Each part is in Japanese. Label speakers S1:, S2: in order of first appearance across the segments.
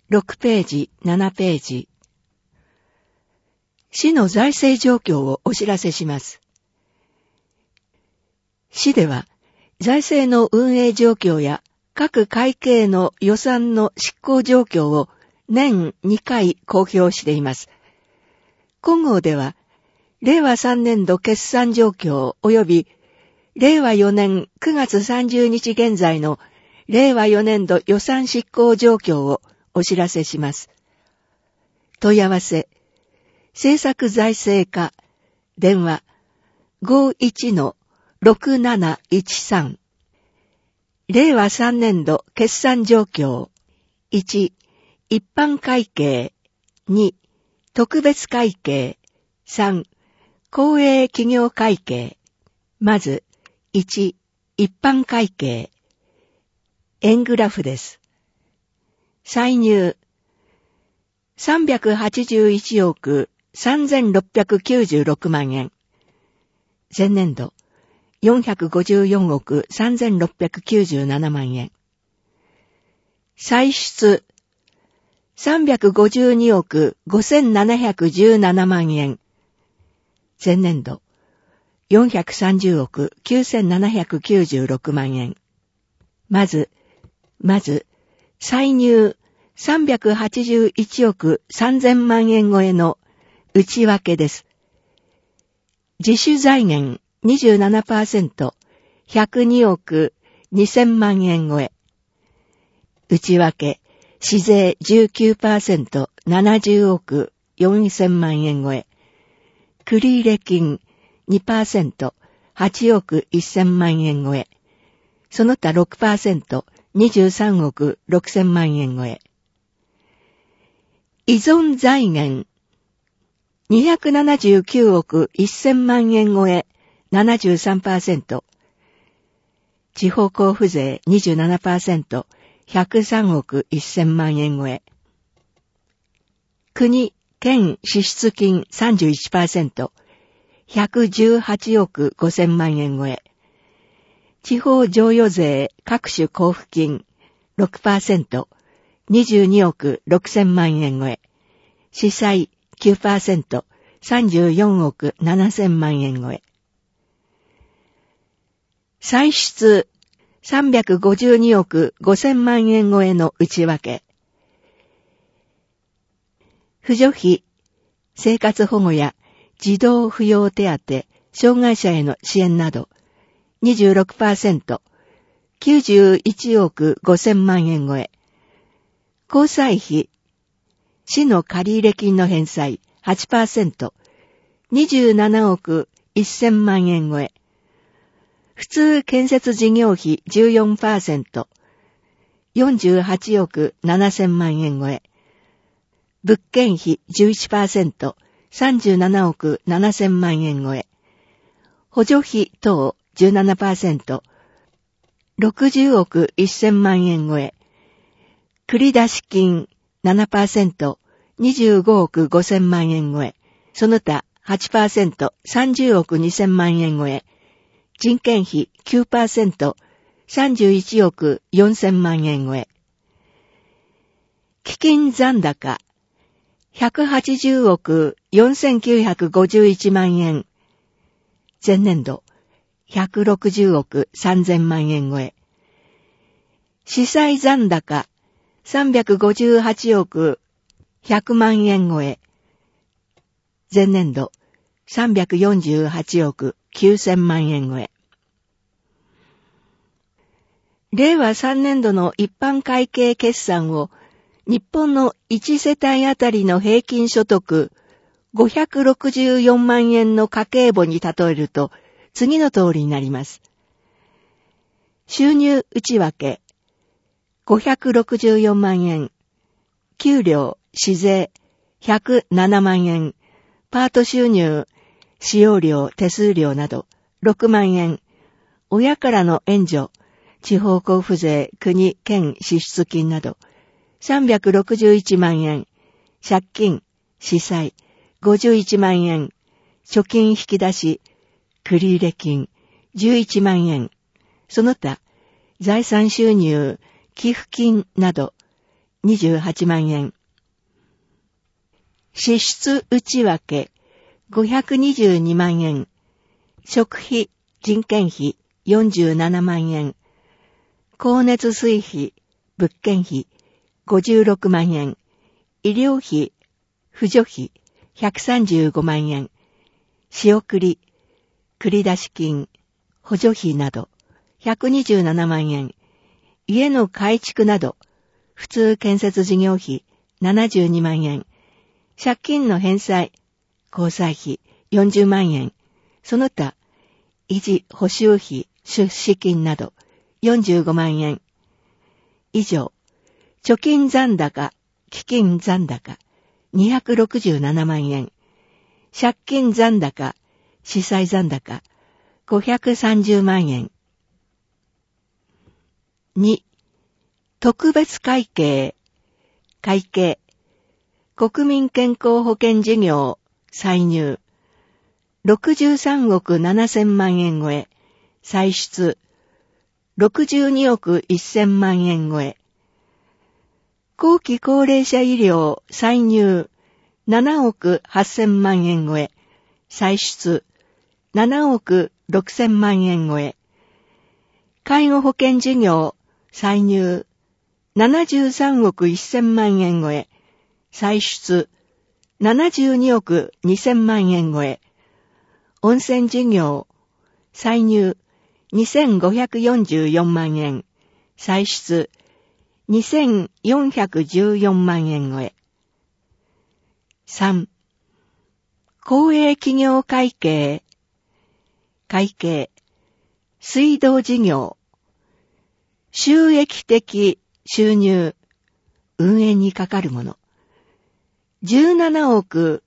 S1: 6ページ、7ページ。市の財政状況をお知らせします。市では、財政の運営状況や各会計の予算の執行状況を年2回公表しています。今号では、令和3年度決算状況及び令和4年9月30日現在の令和4年度予算執行状況をお知らせします。問い合わせ、政策財政課、電話 51-6713。令和3年度決算状況。1、一般会計。2、特別会計。3、公営企業会計。まず、1、一般会計。円グラフです。歳入。381億3696万円。前年度。454億3697万円。歳出。352億5717万円。前年度。430億9796万円。まず、歳入381億3000万円超えの内訳です。自主財源27%、102億2000万円超え。内訳、市税 19%、70億4000万円超え。繰入金 2%、8億1000万円超え。その他 6%、23億6000万円超え。依存財源、279億1000万円超え、73%。地方交付税 27%、103億1000万円超え。国、県支出金 31%、118億5000万円超え。地方譲与税各種交付金 6%、22億6000万円超え。市債 9%、34億7000万円超え。歳出352億5000万円超えの内訳。扶助費、生活保護や児童扶養手当、障害者への支援など 26%、91億5000万円超え。交際費、市の借入金の返済 8%、27億1000万円超え。普通建設事業費 14%、48億7000万円超え。物件費 11%、37億7000万円超え。補助費等 17%、60億1000万円超え。繰出金 7%、25億5000万円超え。その他 8%、30億2000万円超え。人件費 9%、31億4000万円超え。基金残高、180億4951万円。前年度、160億3000万円超え。市債残高、358億100万円超え。前年度、348億9000万円超え。令和3年度の一般会計決算を日本の1世帯あたりの平均所得564万円の家計簿に例えると次の通りになります。収入内訳564万円、給料、市税107万円、パート収入、使用料、手数料など6万円、親からの援助、地方交付税、国、県支出金など361万円、借金、市債51万円、貯金引き出し、繰入金11万円、その他財産収入、寄付金など 28万円。支出内訳522万円。食費、人件費47万円。光熱水費、物件費56万円。医療費、扶助費135万円。仕送り、繰り出し金、補助費など127万円。家の改築など、普通建設事業費72万円。借金の返済、交際費40万円。その他、維持補修費、出資金など45万円。以上、貯金残高、基金残高267万円。借金残高、資産残高530万円。2、特別会計、会計、国民健康保険事業、歳入、63億7000万円超え、歳出、62億1000万円超え、後期高齢者医療、歳入、7億8000万円超え、歳出、7億6000万円超え、介護保険事業、歳入、73億1000万円超え、歳出、72億2000万円超え、温泉事業、歳入、2544万円、歳出、2414万円超え。3、公営企業会計、会計、水道事業、収益的収入、運営にかかるもの、17億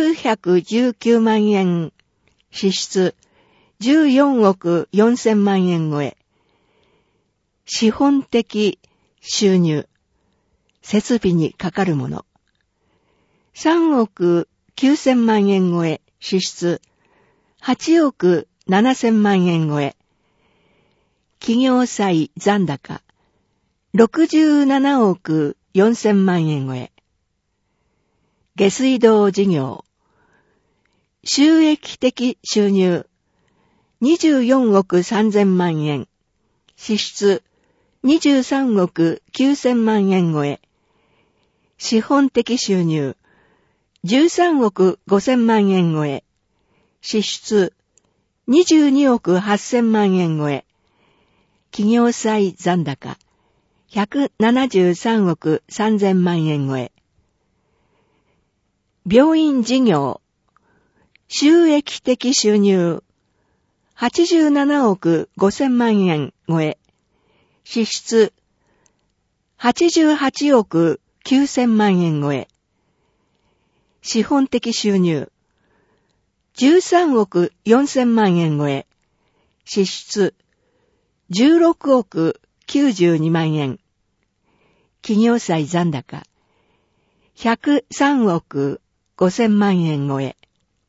S1: 919万円、支出、14億4000万円超え、資本的収入、設備にかかるもの、3億9000万円超え、支出、8億7000万円超え、企業債残高、67億4000万円超え、下水道事業、収益的収入、24億3000万円、支出、23億9000万円超え、資本的収入、13億5000万円超え、支出、22億8000万円超え、企業債残高、173億3000万円超え、病院事業、収益的収入、87億5000万円超え、支出、88億9000万円超え、資本的収入、13億4000万円超え、支出、16億92万円、企業債残高、103億5000万円超え。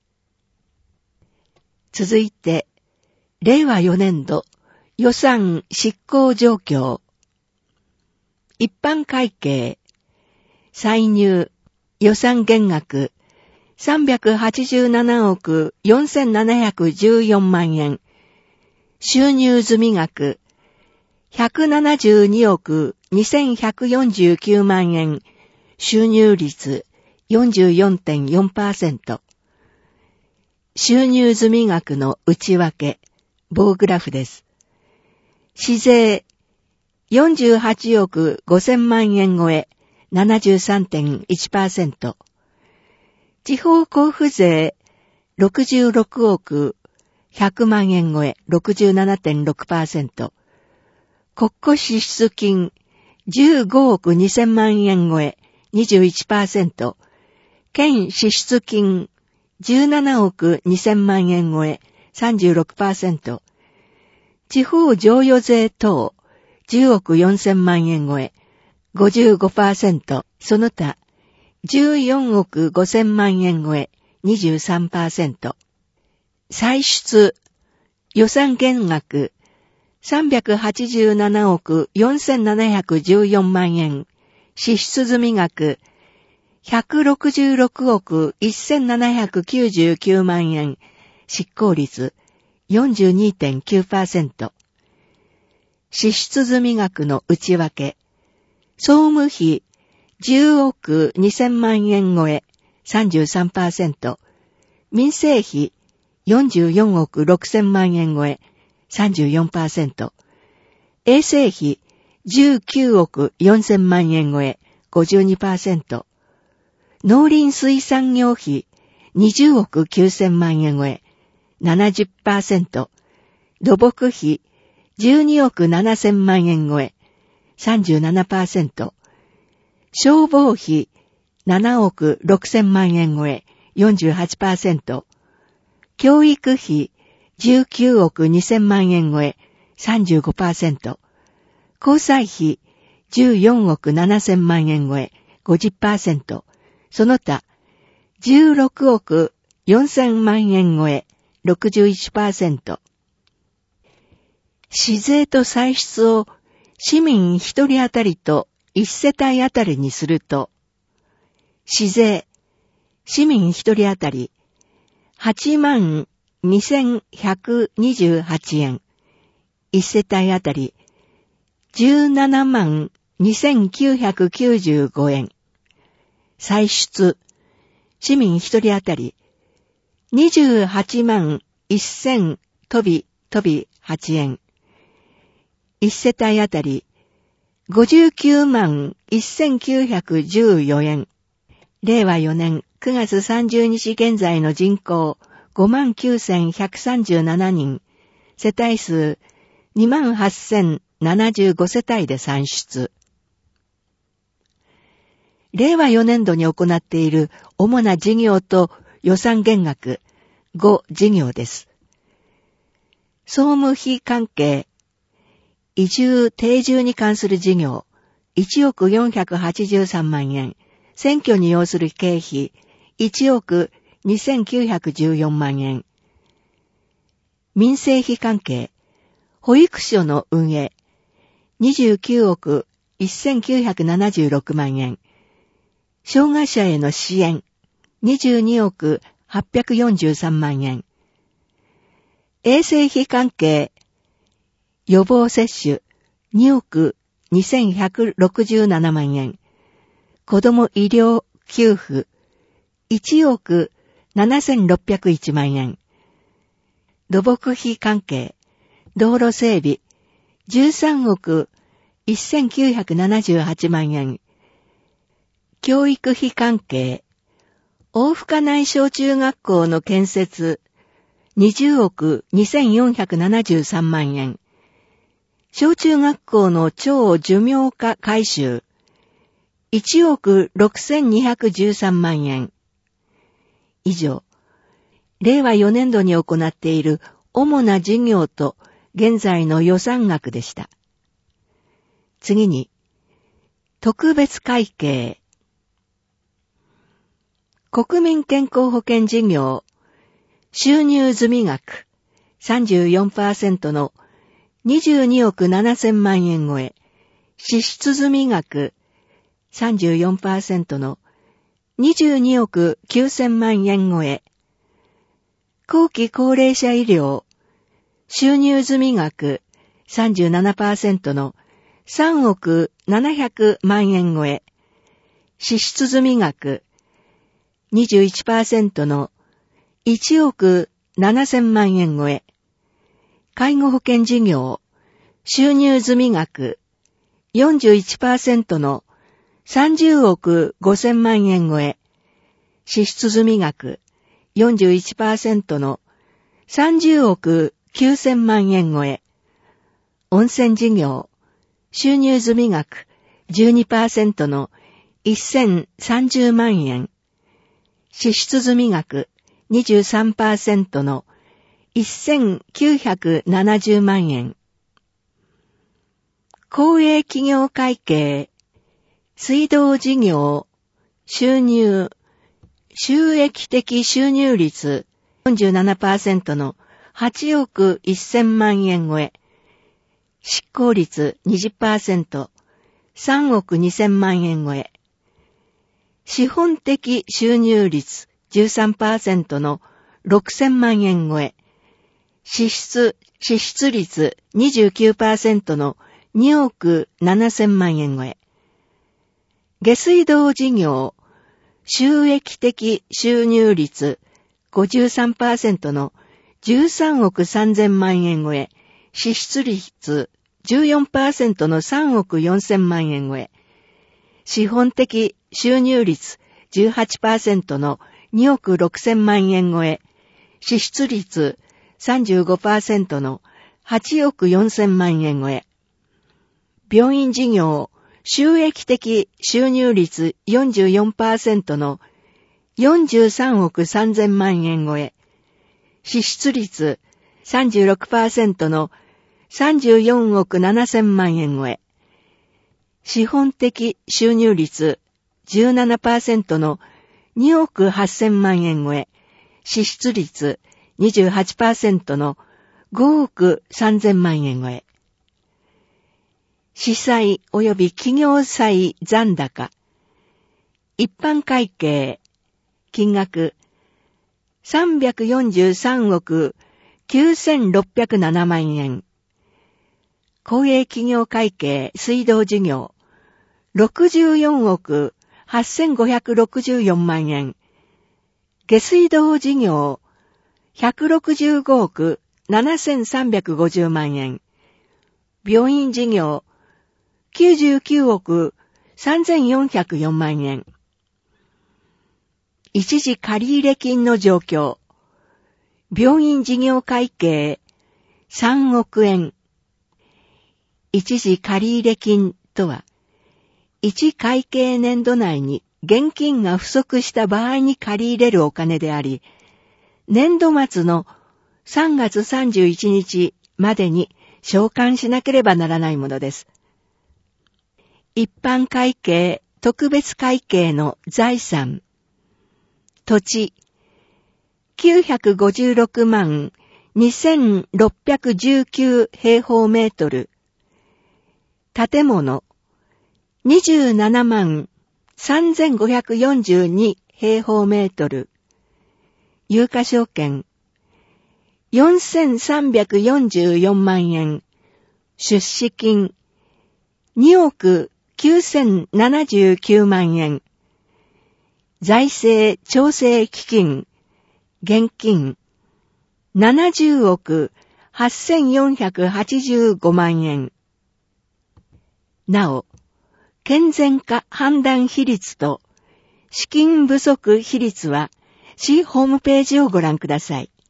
S1: 続いて、令和4年度予算執行状況。一般会計、歳入、予算減額、387億4714万円、収入済額、172億2149万円、収入率 44.4%。収入済額の内訳、棒グラフです。市税、48億5000万円超え、73.1%。地方交付税、66億100万円超え、67.6%。国庫支出金、15億2000万円超え、21%。県支出金、17億2000万円超え、36%。地方譲与税等、10億4000万円超え、55%。その他、14億5000万円超え、23%。歳出、予算減額、387億4714万円、 支出済額166億1799万円、執行率 42.9%。支出済額の内訳、総務費10億2000万円超え 33%、民生費44億6000万円超え 34%、衛生費19億4000万円超え 52%、農林水産業費20億9000万円超え 70%、土木費12億7000万円超え 37%、消防費7億6000万円超え 48%、教育費19億2000万円超え 35%、交際費14億7000万円超え 50%、その他16億4000万円超え 61%。市税と歳出を市民一人当たりと一世帯当たりにすると、市税、市民一人当たり82,128円、一世帯当たり172,995円、歳出、市民一人当たり28万1,000飛び8円、一世帯当たり591,914円。令和4年9月30日現在の人口59,137人、世帯数28,075世帯で算出。令和4年度に行っている主な事業と予算減額5事業です。総務費関係、移住定住に関する事業1億483万円、選挙に要する経費1億2914万円。民生費関係、保育所の運営29億1976万円。障害者への支援22億843万円。衛生費関係、予防接種2億2167万円。子ども医療給付1億7601万円。土木費関係、道路整備13億1978万円。教育費関係、大深内小中学校の建設20億2473万円。小中学校の超寿命化改修1億6213万円。以上、令和4年度に行っている主な事業と現在の予算額でした。次に、特別会計。国民健康保険事業、収入済額 34% の22億7000万円超え、支出済額 34% の22億9000万円超え、後期高齢者医療、収入済額 37% の3億700万円超え、支出済額 21% の1億7000万円超え、介護保険事業、収入済額 41% の30億5000万円超え、支出済額 41% の30億9000万円超え、温泉事業、収入済額 12% の1030万円、支出済額 23% の1970万円。公営企業会計、水道事業、収益的収入率 47% の8億1000万円超え、執行率 20%、 3億2000万円超え。資本的収入率 13% の6000万円超え。支出率 29% の2億7000万円超え。下水道事業収益的収入率 53% の13億3000万円超え。支出率 14% の3億4000万円超え。資本的収入率 18% の2億6000万円超え。支出率 35% の8億4000万円超え。病院事業収益的収入率 44% の43億3000万円超え。支出率 36% の34億7000万円超え。資本的収入率 17% の2億8000万円超え。支出率 28% の5億3000万円超え。司債及び企業債残高。一般会計。金額。343億9607万円。公営企業会計水道事業。64億8564万円。下水道事業。165億7350万円。病院事業。99億3404万円。一時借入金の状況。病院事業会計3億円。一時借入金とは、一会計年度内に現金が不足した場合に借り入れるお金であり、年度末の3月31日までに償還しなければならないものです。一般会計、特別会計の財産。土地。956万2619平方メートル。建物。27万3542平方メートル。有価証券。4344万円。出資金。2億9079万円。財政調整基金。現金。70億8485万円。なお、健全化判断比率と資金不足比率は、市ホームページをご覧ください。